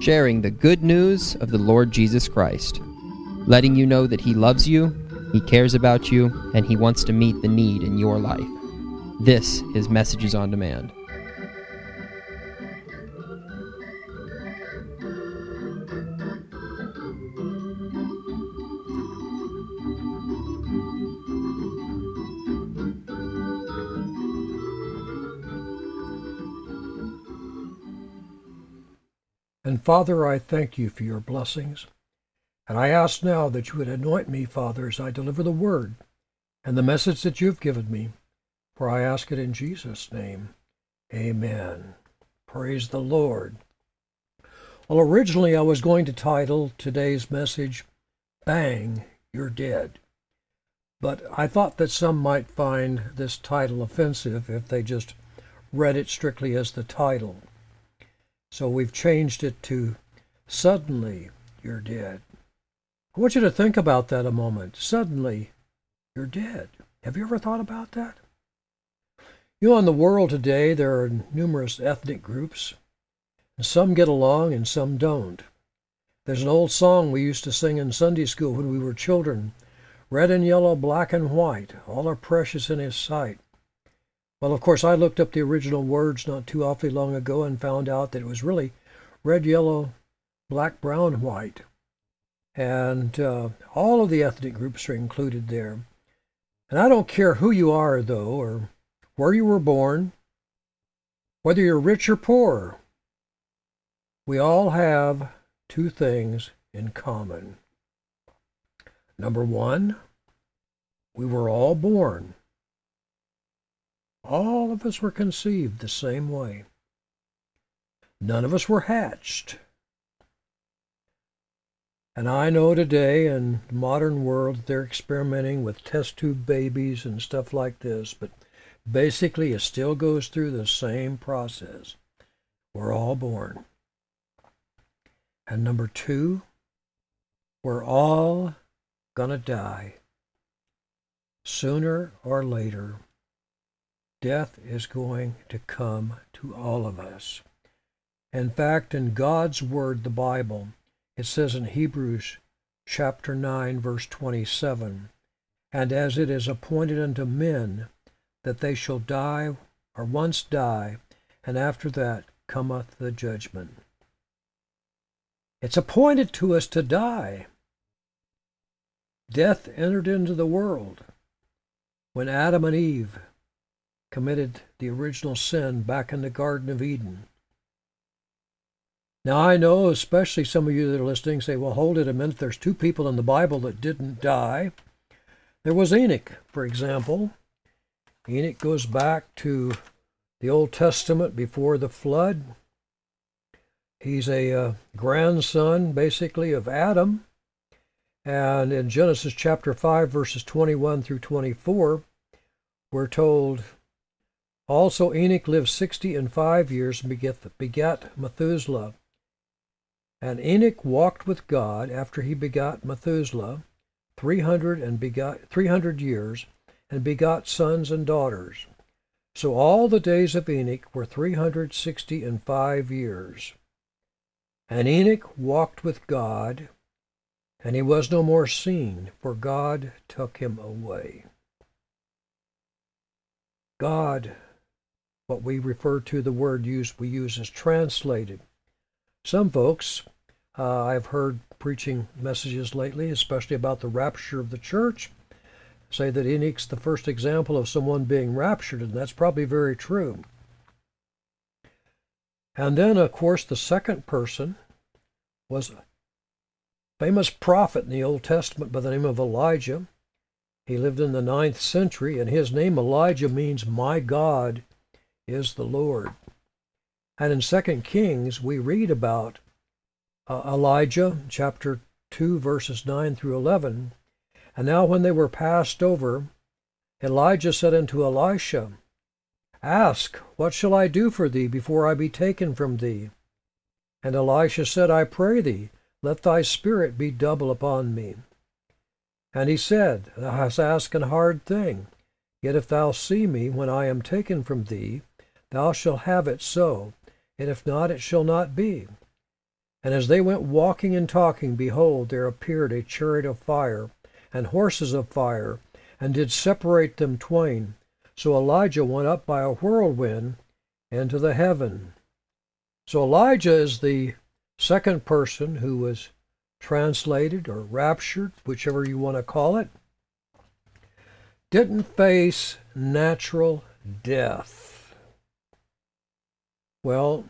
sharing the good news of the Lord Jesus Christ, letting you know that He loves you, He cares about you, and He wants to meet the need in your life. This is Messages on Demand. And Father, I thank you for your blessings. And I ask now that you would anoint me, Father, as I deliver the word and the message that you've given me. For I ask it in Jesus' name. Amen. Praise the Lord. Well, originally I was going to title today's message, Bang, You're Dead. But I thought that some might find this title offensive if they just read it strictly as the title. So we've changed it to Suddenly You're Dead. I want you to think about that a moment. Suddenly you're dead. Have you ever thought about that? You know, in the world today, there are numerous ethnic groups. And some get along and some don't. There's an old song we used to sing in Sunday school when we were children. Red and yellow, black and white, all are precious in His sight. Well, of course, I looked up the original words not too awfully long ago and found out that it was really red, yellow, black, brown, white. And all of the ethnic groups are included there. And I don't care who you are, though, or where you were born, whether you're rich or poor. We all have two things in common. Number one, we were all born. All of us were conceived the same way. None of us were hatched. And I know today in the modern world they're experimenting with test tube babies and stuff like this, but basically it still goes through the same process. We're all born. And number two, we're all gonna die. Sooner or later, death is going to come to all of us. In fact, in God's Word, the Bible, it says in Hebrews chapter 9, verse 27, "And as it is appointed unto men that they shall die, or once die, and after that cometh the judgment." It's appointed to us to die. Death entered into the world when Adam and Eve committed the original sin back in the Garden of Eden. Now I know, especially some of you that are listening, say, well, hold it a minute, there's two people in the Bible that didn't die. There was Enoch, for example. Enoch goes back to the Old Testament before the flood. He's a grandson, basically, of Adam. And in Genesis chapter 5, verses 21 through 24, we're told, "Also Enoch lived 65 years and begat Methuselah. And Enoch walked with God after he begot Methuselah 300 years, and begot sons and daughters. So all the days of Enoch were 365 years. And Enoch walked with God, and he was no more seen, for God took him away." God, what we refer to the word we use as translated. Some folks, I've heard preaching messages lately, especially about the rapture of the church, say that Enoch's the first example of someone being raptured, and that's probably very true. And then, of course, the second person was a famous prophet in the Old Testament by the name of Elijah. He lived in the 9th century, and his name Elijah means "My God is the Lord." And in 2 Kings, we read about Elijah, chapter 2, verses 9 through 11. "And now when they were passed over, Elijah said unto Elisha, Ask, what shall I do for thee before I be taken from thee? And Elisha said, I pray thee, let thy spirit be double upon me. And he said, Thou hast asked an hard thing, yet if thou see me when I am taken from thee, thou shalt have it so, and if not, it shall not be. And as they went walking and talking, behold, there appeared a chariot of fire, and horses of fire, and did separate them twain. So Elijah went up by a whirlwind into the heaven. So Elijah is the second person who was translated or raptured, whichever you want to call it, didn't face natural death. Well,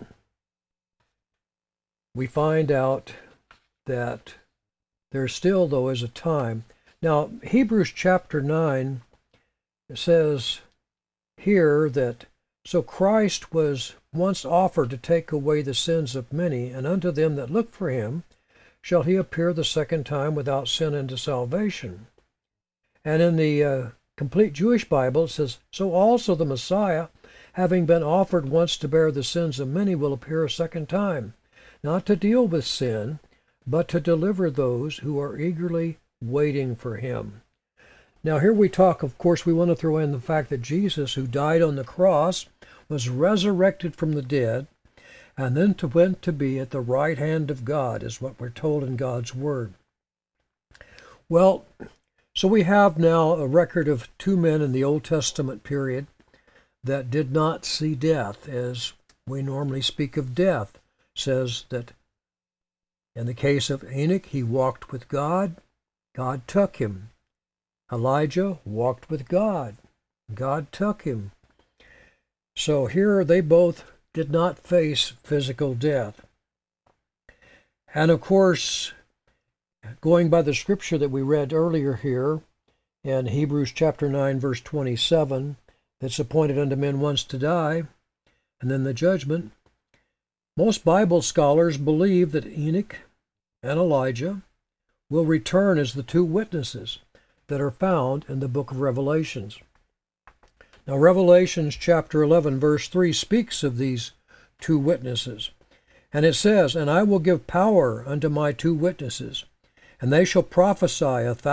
we find out that there still, though, is a time. Now, Hebrews chapter 9 says here that, so Christ was once offered to take away the sins of many, and unto them that look for him shall he appear the second time without sin unto salvation. And in the complete Jewish Bible it says, so also the Messiah, having been offered once to bear the sins of many, will appear a second time, not to deal with sin, but to deliver those who are eagerly waiting for him. Now here we talk, of course, we want to throw in the fact that Jesus, who died on the cross, was resurrected from the dead, and then went to be at the right hand of God, is what we're told in God's Word. Well, so we have now a record of two men in the Old Testament period that did not see death, as we normally speak of death. It says that in the case of Enoch, he walked with God. God took him. Elijah walked with God. God took him. So here they both did not face physical death. And of course, going by the scripture that we read earlier here in Hebrews chapter 9, verse 27, it's appointed unto men once to die, and then the judgment. Most Bible scholars believe that Enoch and Elijah will return as the two witnesses that are found in the book of Revelations. Now, Revelations chapter 11, verse 3 speaks of these two witnesses. And it says, and I will give power unto my two witnesses, and they shall prophesy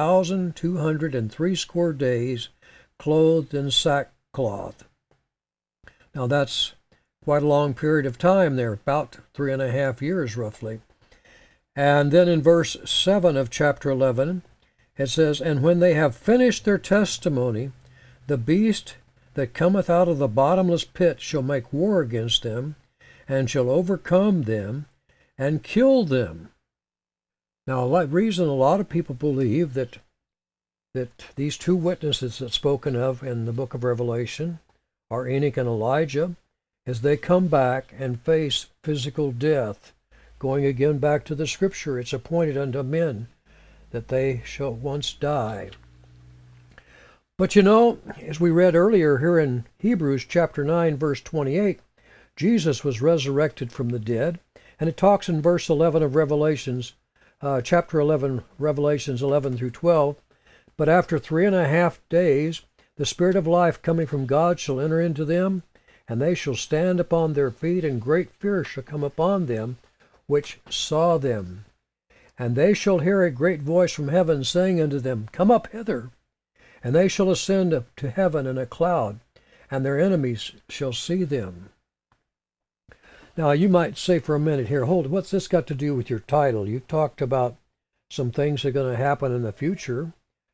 1,260 days, clothed in sackcloth. Now, that's quite a long period of time there, about 3.5 years roughly. And then in verse 7 of chapter 11, it says, and when they have finished their testimony, the beast that cometh out of the bottomless pit shall make war against them, and shall overcome them, and kill them. Now, the reason a lot of people believe that these two witnesses that's spoken of in the book of Revelation are Enoch and Elijah, is they come back and face physical death. Going again back to the scripture, it's appointed unto men that they shall once die. But you know, as we read earlier here in Hebrews chapter 9, verse 28, Jesus was resurrected from the dead, and it talks in verse 11 of Revelations, chapter 11, Revelations 11 through 12, but after 3.5 days, the Spirit of life coming from God shall enter into them, and they shall stand upon their feet, and great fear shall come upon them which saw them. And they shall hear a great voice from heaven saying unto them, come up hither. And they shall ascend up to heaven in a cloud, and their enemies shall see them. Now, you might say for a minute here, hold, what's this got to do with your title? You talked about some things that are going to happen in the future,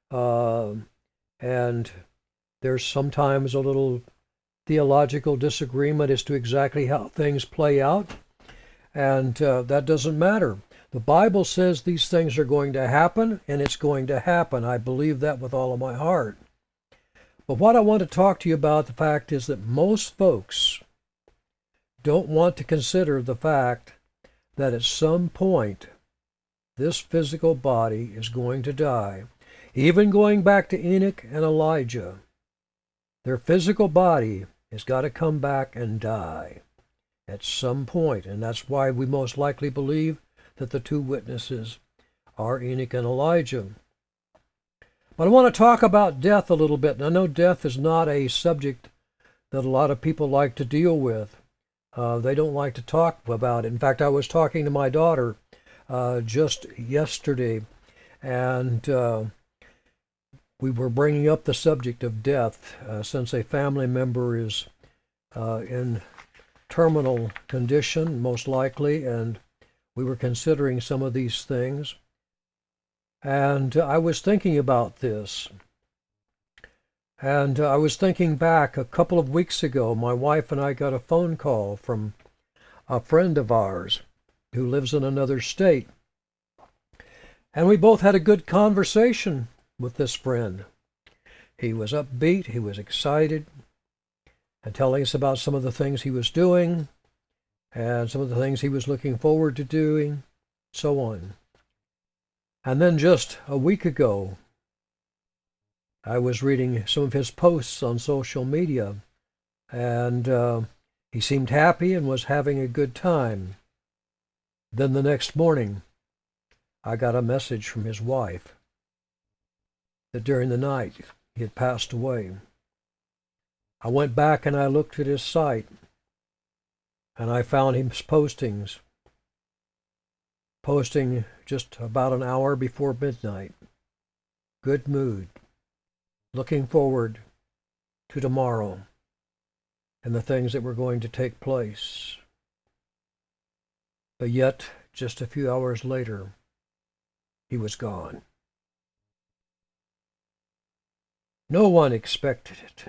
and there's sometimes a little theological disagreement as to exactly how things play out, and that doesn't matter. The Bible says these things are going to happen, and it's going to happen. I believe that with all of my heart. But what I want to talk to you about, the fact is that most folks don't want to consider the fact that at some point this physical body is going to die. Even going back to Enoch and Elijah, their physical body has got to come back and die at some point, and that's why we most likely believe that the two witnesses are Enoch and Elijah. But I want to talk about death a little bit. And I know death is not a subject that a lot of people like to deal with. They don't like to talk about it. In fact, I was talking to my daughter just yesterday, and we were bringing up the subject of death since a family member is in terminal condition, most likely, and we were considering some of these things, and I was thinking about this. And I was thinking back a couple of weeks ago, my wife and I got a phone call from a friend of ours who lives in another state. And we both had a good conversation with this friend. He was upbeat, he was excited, and telling us about some of the things he was doing, and some of the things he was looking forward to doing, so on. And then just a week ago, I was reading some of his posts on social media, and he seemed happy and was having a good time. Then the next morning, I got a message from his wife that during the night he had passed away. I went back and I looked at his site, and I found his posting just about an hour before midnight. Good mood. Looking forward to tomorrow and the things that were going to take place. But yet, just a few hours later, he was gone. No one expected it.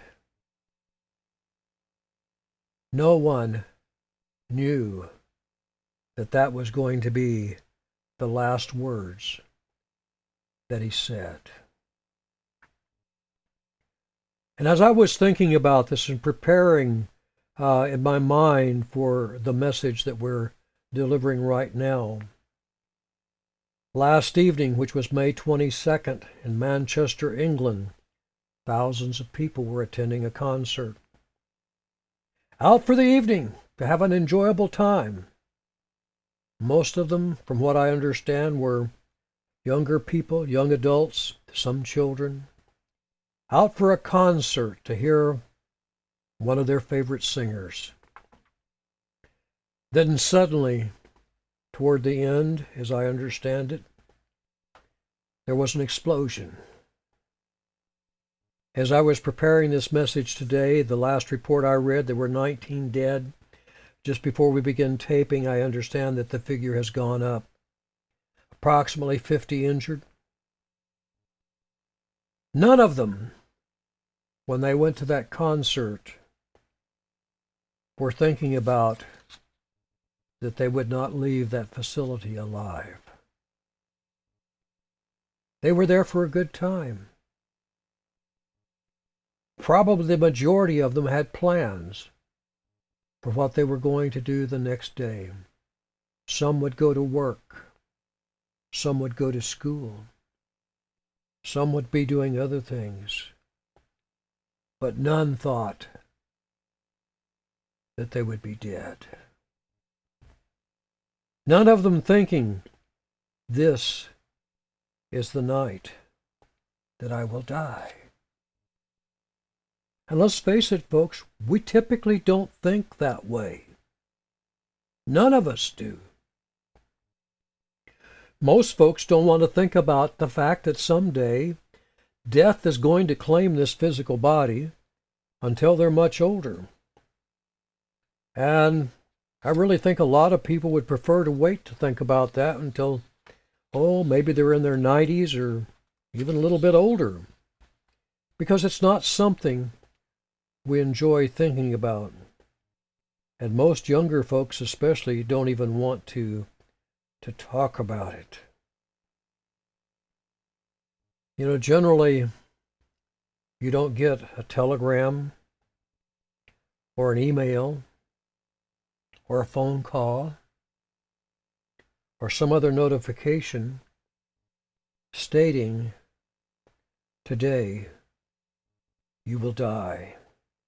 No one knew that that was going to be the last words that he said. And as I was thinking about this and preparing in my mind for the message that we're delivering right now, last evening, which was May 22nd in Manchester, England, thousands of people were attending a concert. Out for the evening to have an enjoyable time. Most of them, from what I understand, were younger people, young adults, some children, out for a concert to hear one of their favorite singers. Then suddenly, toward the end, as I understand it, there was an explosion. As I was preparing this message today, the last report I read, there were 19 dead. Just before we begin taping, I understand that the figure has gone up. Approximately 50 injured. None of them, when they went to that concert, were thinking about that they would not leave that facility alive. They were there for a good time. Probably the majority of them had plans for what they were going to do the next day. Some would go to work. Some would go to school. Some would be doing other things. But none thought that they would be dead. None of them thinking, this is the night that I will die. And let's face it, folks, we typically don't think that way. None of us do. Most folks don't want to think about the fact that someday death is going to claim this physical body until they're much older. And I really think a lot of people would prefer to wait to think about that until, maybe they're in their 90s or even a little bit older. Because it's not something we enjoy thinking about. And most younger folks especially don't even want to talk about it. You know, generally, you don't get a telegram or an email or a phone call or some other notification stating, today you will die.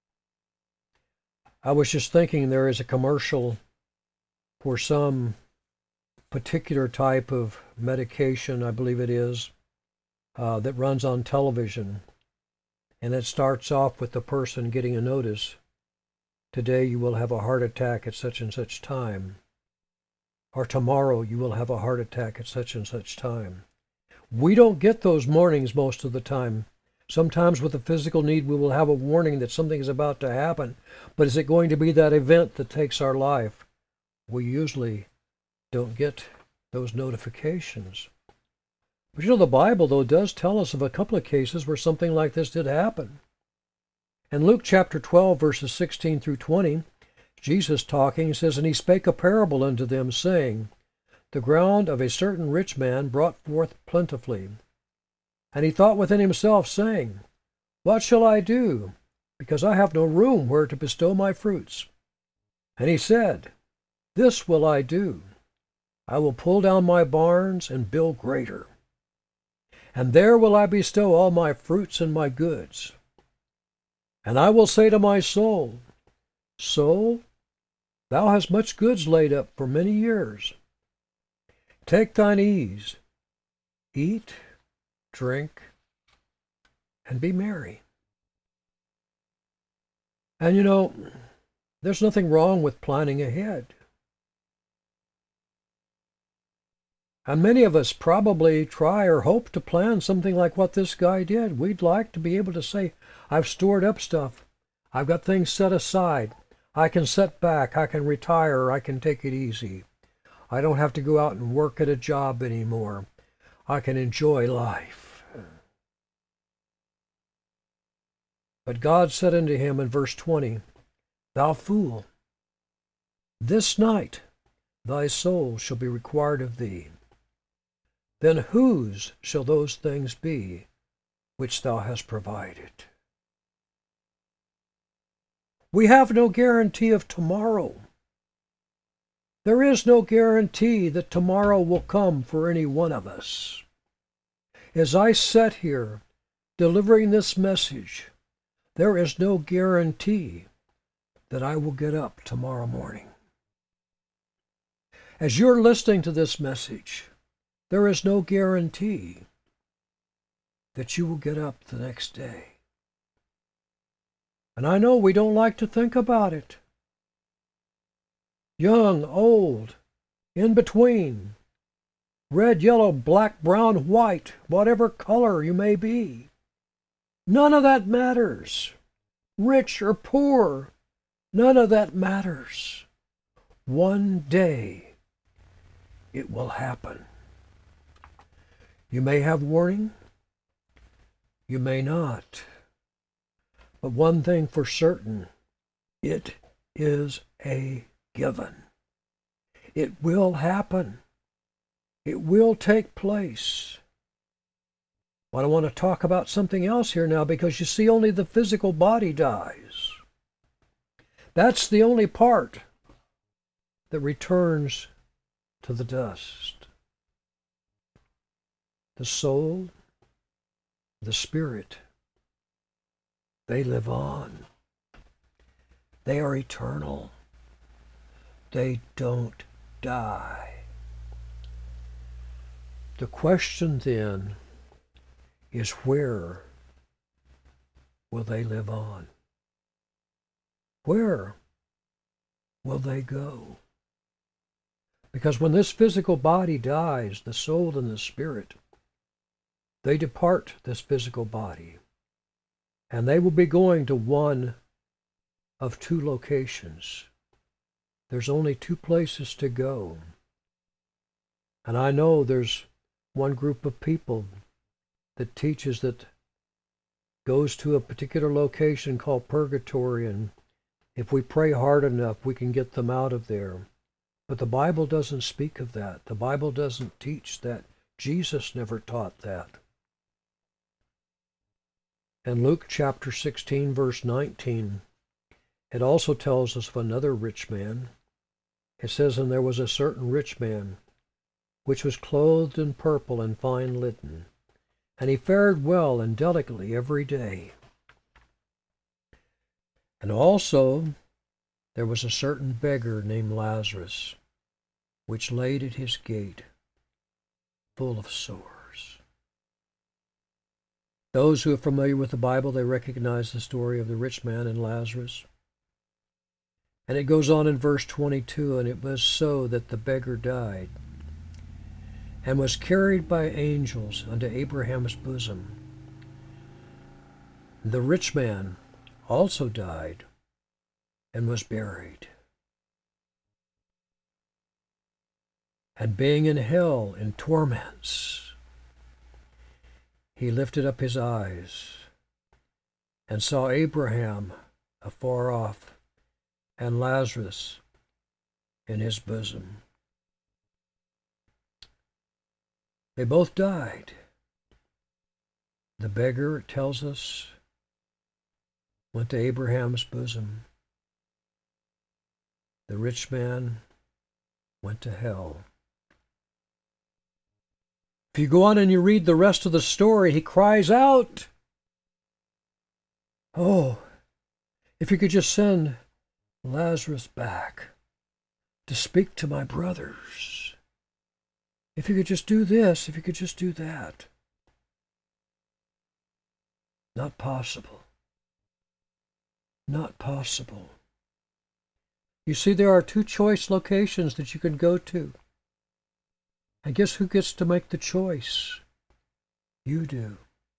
I was just thinking there is a commercial for some particular type of medication, I believe it is, that runs on television. And it starts off with the person getting a notice, today you will have a heart attack at such and such time. Or tomorrow you will have a heart attack at such and such time. We don't get those warnings most of the time. Sometimes with a physical need, we will have a warning that something is about to happen. But is it going to be that event that takes our life? We usually don't get those notifications. But the Bible, though, does tell us of a couple of cases where something like this did happen. In Luke chapter 12, verses 16 through 20, Jesus talking says, "And he spake a parable unto them, saying, The ground of a certain rich man brought forth plentifully. And he thought within himself, saying, What shall I do? Because I have no room where to bestow my fruits. And he said, This will I do. I will pull down my barns and build greater. And there will I bestow all my fruits and my goods. And I will say to my soul, Soul, thou hast much goods laid up for many years. Take thine ease, eat, drink, and be merry." And there's nothing wrong with planning ahead. And many of us probably try or hope to plan something like what this guy did. We'd like to be able to say, I've stored up stuff. I've got things set aside. I can set back. I can retire. I can take it easy. I don't have to go out and work at a job anymore. I can enjoy life. But God said unto him in verse 20, Thou fool, this night thy soul shall be required of thee. Then whose shall those things be which thou hast provided? We have no guarantee of tomorrow. There is no guarantee that tomorrow will come for any one of us. As I sit here delivering this message, there is no guarantee that I will get up tomorrow morning. As you're listening to this message, there is no guarantee that you will get up the next day. And I know we don't like to think about it. Young, old, in between, red, yellow, black, brown, white, whatever color you may be. None of that matters. Rich or poor, none of that matters. One day it will happen. You may have warning, you may not. But one thing for certain, it is a given. It will happen. It will take place. But I want to talk about something else here now, because you see, only the physical body dies. That's the only part that returns to the dust. The soul, the spirit, they live on. They are eternal. They don't die. The question then is, where will they live on? Where will they go? Because when this physical body dies, the soul and the spirit, they depart this physical body, and they will be going to one of two locations. There's only two places to go. And I know there's one group of people that teaches that goes to a particular location called purgatory, and if we pray hard enough, we can get them out of there. But the Bible doesn't speak of that. The Bible doesn't teach that. Jesus never taught that. In Luke chapter 16, verse 19, it also tells us of another rich man. It says, And there was a certain rich man, which was clothed in purple and fine linen, and he fared well and delicately every day. And also there was a certain beggar named Lazarus, which laid at his gate, full of sores. Those who are familiar with the Bible, they recognize the story of the rich man and Lazarus. And it goes on in verse 22, And it was so that the beggar died, and was carried by angels unto Abraham's bosom. The rich man also died, and was buried. and being in hell in torments, he lifted up his eyes and saw Abraham afar off and Lazarus in his bosom. They both died. The beggar, it tells us, went to Abraham's bosom. The rich man went to hell. If you go on and you read the rest of the story, he cries out, "Oh, if you could just send Lazarus back to speak to my brothers. If you could just do this, if you could just do that." Not possible. Not possible. You see, there are two choice locations that you can go to. And guess who gets to make the choice? You do.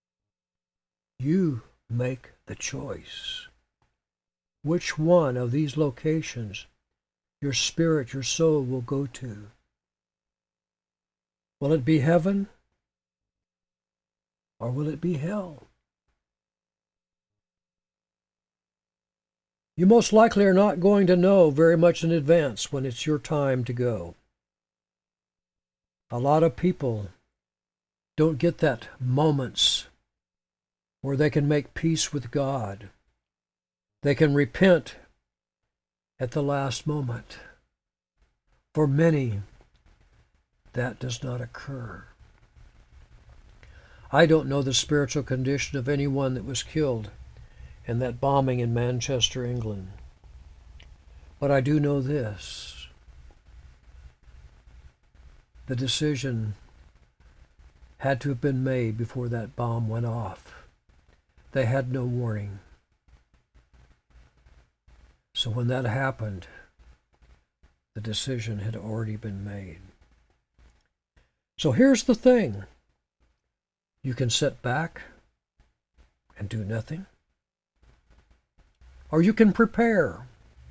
You make the choice. Which one of these locations your spirit, your soul will go to? Will it be heaven? Or will it be hell? You most likely are not going to know very much in advance when it's your time to go. A lot of people don't get that moments where they can make peace with God. They can repent at the last moment. For many, that does not occur. I don't know the spiritual condition of anyone that was killed in that bombing in Manchester, England. But I do know this. The decision had to have been made before that bomb went off. They had no warning. So when that happened, the decision had already been made. So here's the thing. You can sit back and do nothing, or you can prepare.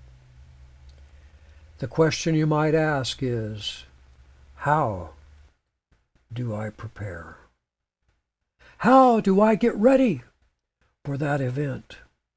The question you might ask is, how do I prepare? How do I get ready for that event?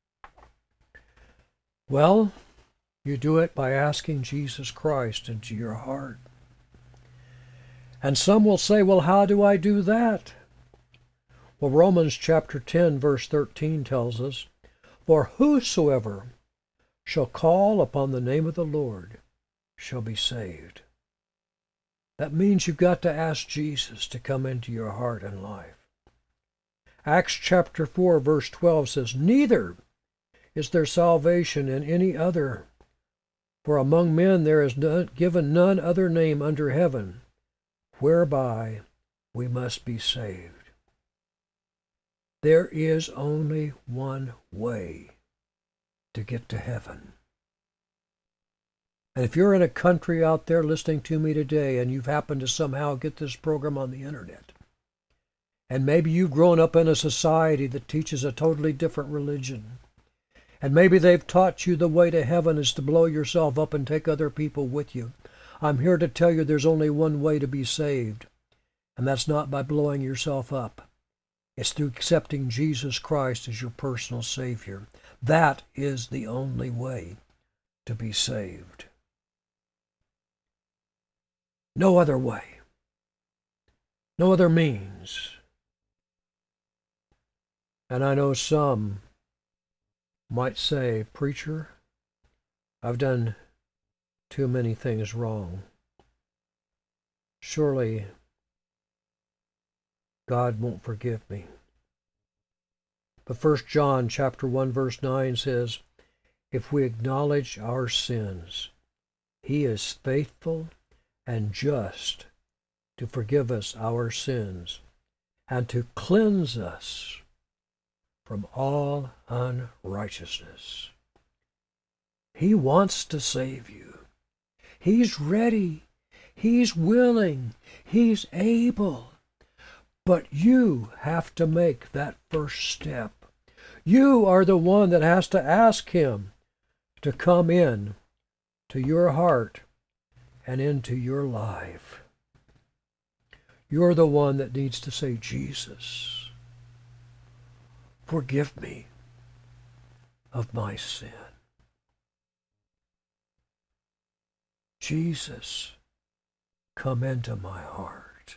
Well, you do it by asking Jesus Christ into your heart. And some will say, well, how do I do that? Well, Romans chapter 10, verse 13 tells us, "For whosoever shall call upon the name of the Lord shall be saved." That means you've got to ask Jesus to come into your heart and life. Acts chapter 4, verse 12 says, "Neither is there salvation in any other, for among men there is given none other name under heaven, whereby we must be saved." There is only one way to get to heaven. And if you're in a country out there listening to me today and you've happened to somehow get this program on the internet, and maybe you've grown up in a society that teaches a totally different religion, and maybe they've taught you the way to heaven is to blow yourself up and take other people with you, I'm here to tell you there's only one way to be saved, and that's not by blowing yourself up. It's through accepting Jesus Christ as your personal Savior. That is the only way to be saved. No other way. No other means. And I know some might say, "Preacher, I've done too many things wrong. Surely God won't forgive me." But 1 John chapter 1 verse 9 says, "If we acknowledge our sins, He is faithful and just to forgive us our sins and to cleanse us from all unrighteousness." He wants to save you. He's ready. He's willing. He's able. But you have to make that first step. You are the one that has to ask Him to come in to your heart and into your life. You're the one that needs to say, Jesus, forgive me of my sin. Jesus, come into my heart.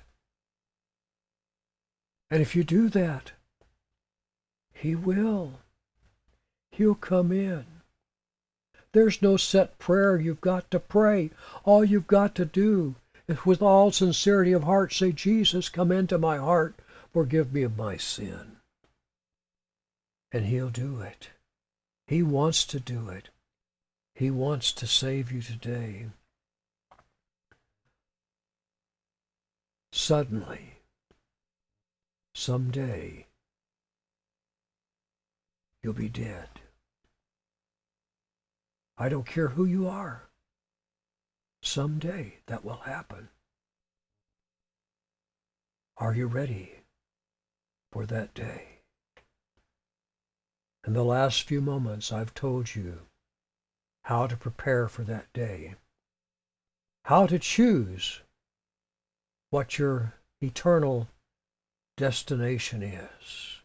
And if you do that, he will. He'll come in. There's no set prayer you've got to pray. All you've got to do is with all sincerity of heart say, Jesus, come into my heart, forgive me of my sin. And he'll do it. He wants to do it. He wants to save you today. Suddenly, someday, you'll be dead. I don't care who you are. Someday that will happen. Are you ready for that day? In the last few moments, I've told you how to prepare for that day, how to choose what your eternal destination is.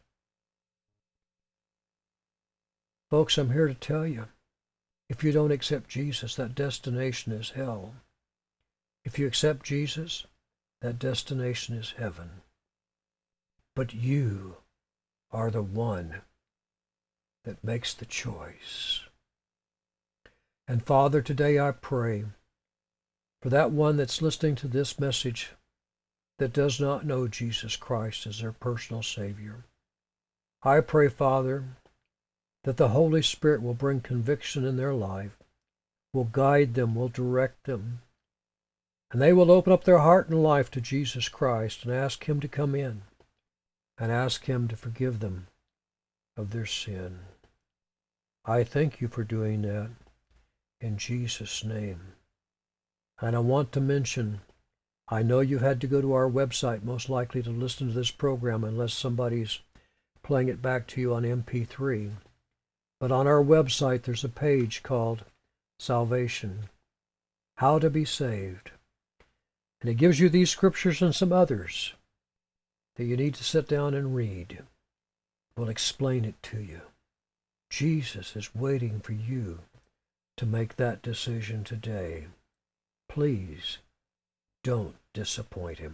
Folks, I'm here to tell you, if you don't accept Jesus, that destination is hell. If you accept Jesus, that destination is heaven. But you are the one that makes the choice. And Father, today I pray for that one that's listening to this message that does not know Jesus Christ as their personal Savior. I pray, Father, that the Holy Spirit will bring conviction in their life, will guide them, will direct them, and they will open up their heart and life to Jesus Christ and ask him to come in and ask him to forgive them of their sin. I thank you for doing that in Jesus' name. And I want to mention, I know you had to go to our website most likely to listen to this program unless somebody's playing it back to you on MP3. But on our website, there's a page called Salvation, How to Be Saved. And it gives you these scriptures and some others that you need to sit down and read. We'll explain it to you. Jesus is waiting for you to make that decision today. Please don't disappoint him.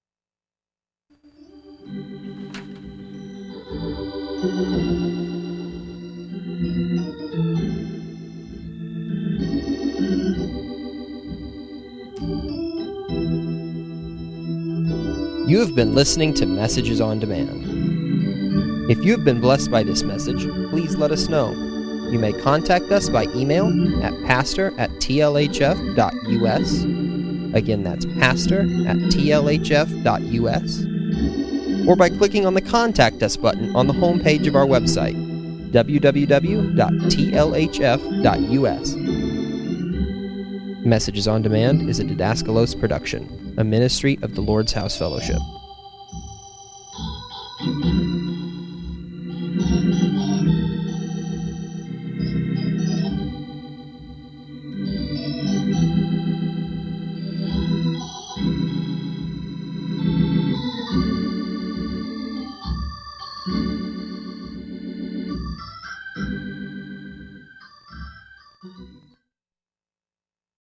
You have been listening to Messages on Demand. If you have been blessed by this message, please let us know. You may contact us by email at pastor@tlhf.us. Again, that's pastor@tlhf.us. Or by clicking on the Contact Us button on the homepage of our website, www.tlhf.us. Messages on Demand is a Didaskalos production, a ministry of the Lord's House Fellowship.